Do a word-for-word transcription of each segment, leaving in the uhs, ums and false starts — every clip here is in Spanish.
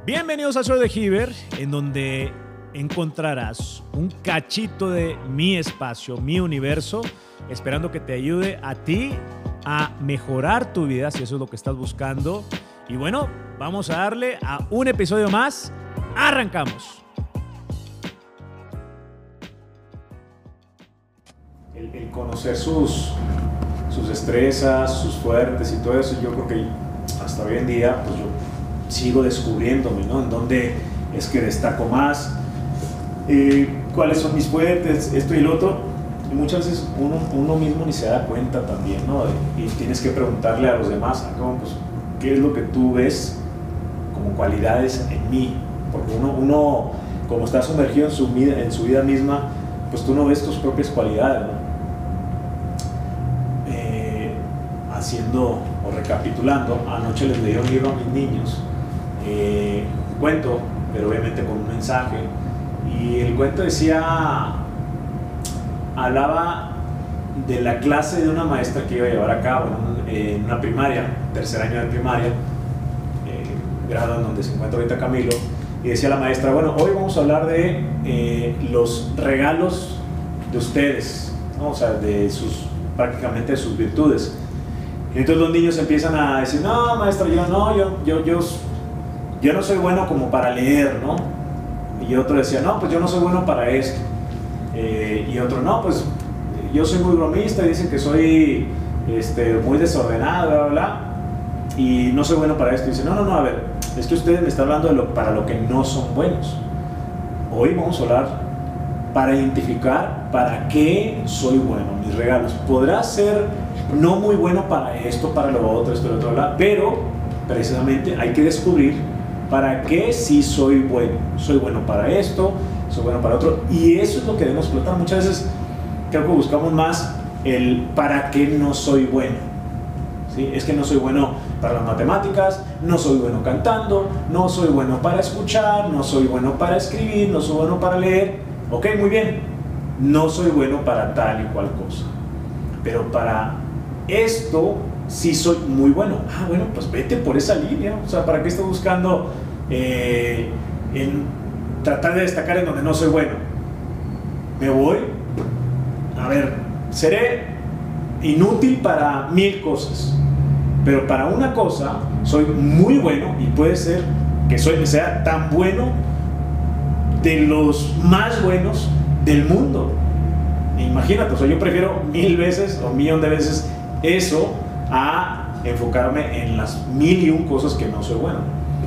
Bienvenidos al show de Giver, en donde encontrarás un cachito de mi espacio, mi universo, esperando que te ayude a ti a mejorar tu vida, si eso es lo que estás buscando. Y bueno, vamos a darle a un episodio más. ¡Arrancamos! El, el conocer sus, sus destrezas, sus fuertes y todo eso, yo creo que hasta hoy en día, pues yo sigo descubriéndome, ¿no? En dónde es que destaco más, eh, cuáles son mis fuertes, esto y lo otro. Y muchas veces uno, uno mismo ni se da cuenta también, ¿no? Y tienes que preguntarle a los demás, ¿no? Pues, ¿qué es lo que tú ves como cualidades en mí? Porque uno, uno como está sumergido en su, en su vida misma, pues tú no ves tus propias cualidades, ¿no? Eh, haciendo o recapitulando, anoche les leí un libro a mis niños, eh, un cuento, pero obviamente con un mensaje, y el cuento decía, hablaba de la clase de una maestra que iba a llevar a cabo en, un, en una primaria, tercer año de primaria, eh, grado en donde se encuentra ahorita Camilo, y decía la maestra, bueno, hoy vamos a hablar de eh, los regalos de ustedes, ¿no? O sea, de sus, prácticamente de sus virtudes. Y entonces los niños empiezan a decir, no, maestra, yo no, yo, yo, yo, yo no soy bueno como para leer, ¿no? Y otro decía, no, pues yo no soy bueno para esto. Eh, y otro, no, pues yo soy muy bromista y dicen que soy este, muy desordenado, bla, bla, bla, y no soy bueno para esto. Y dice, no, no, no, a ver, es que ustedes me están hablando de lo, para lo que no son buenos. Hoy vamos a hablar para identificar para qué soy bueno, mis regalos. Podrá ser no muy bueno para esto, para lo otro, esto, lo otro, bla, pero precisamente hay que descubrir para qué sí soy bueno. Soy bueno para esto, soy bueno para otro, y eso es lo que debemos explotar. Muchas veces creo que buscamos más el para qué no soy bueno, ¿sí? Es que no soy bueno para las matemáticas, no soy bueno cantando, no soy bueno para escuchar, no soy bueno para escribir, no soy bueno para leer. Ok, muy bien, no soy bueno para tal y cual cosa, pero para esto sí soy muy bueno. Ah, bueno, pues vete por esa línea. O sea, ¿para qué estás buscando eh, en tratar de destacar en donde no soy bueno? Me voy, a ver, seré inútil para mil cosas, pero para una cosa soy muy bueno, y puede ser que soy, que sea tan bueno de los más buenos del mundo. Imagínate, o sea, yo prefiero mil veces o un millón de veces eso a enfocarme en las mil y un cosas que no soy bueno.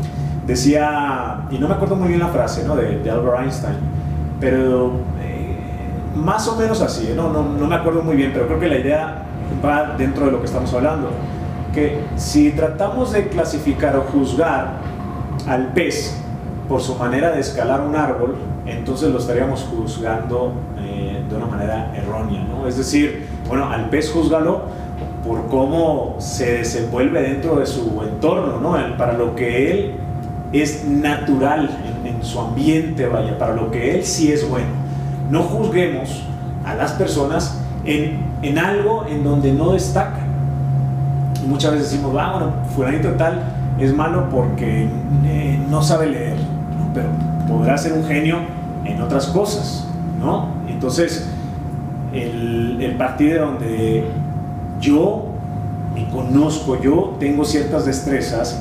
Decía, y no me acuerdo muy bien la frase, ¿no? de, de Albert Einstein, pero eh, más o menos así, ¿no? No, no me acuerdo muy bien, pero creo que la idea va dentro de lo que estamos hablando, que si tratamos de clasificar o juzgar al pez por su manera de escalar un árbol, entonces lo estaríamos juzgando eh, de una manera errónea, ¿no? Es decir, bueno, al pez júzgalo por cómo se desenvuelve dentro de su entorno, ¿no? Para lo que él es natural en, en su ambiente, vaya, para lo que él sí es bueno. No juzguemos a las personas en, en algo en donde no destacan. Y muchas veces decimos, ah, bueno, fulanito tal es malo porque eh, no sabe leer, ¿no? Pero podrá ser un genio en otras cosas, ¿no? Entonces, el, el partir de donde yo me conozco, yo tengo ciertas destrezas,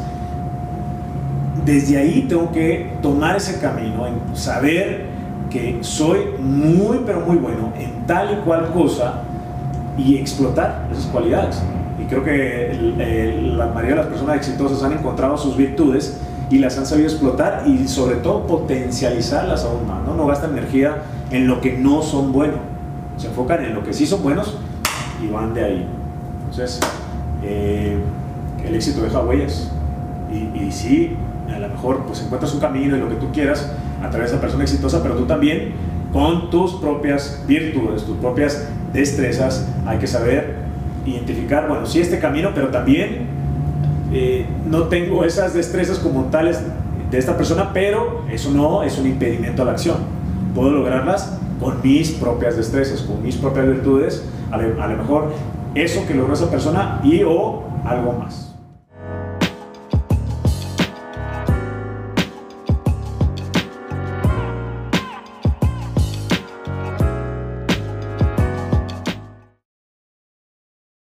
desde ahí tengo que tomar ese camino, en saber que soy muy pero muy bueno en tal y cual cosa y explotar esas cualidades. Y creo que el, el, la mayoría de las personas exitosas han encontrado sus virtudes y las han sabido explotar y sobre todo potencializarlas aún más, ¿no? No gastan energía en lo que no son buenos, se enfocan en lo que sí son buenos y van de ahí. Entonces, eh, el éxito deja huellas, y, y sí, a lo mejor pues encuentras un camino y lo que tú quieras a través de esa persona exitosa, pero tú también con tus propias virtudes, tus propias destrezas, hay que saber identificar, bueno, sí, este camino, pero también eh, no tengo esas destrezas como tales de esta persona, pero eso no es un impedimento a la acción. Puedo lograrlas con mis propias destrezas, con mis propias virtudes, a lo, a lo mejor eso que logró esa persona y o algo más.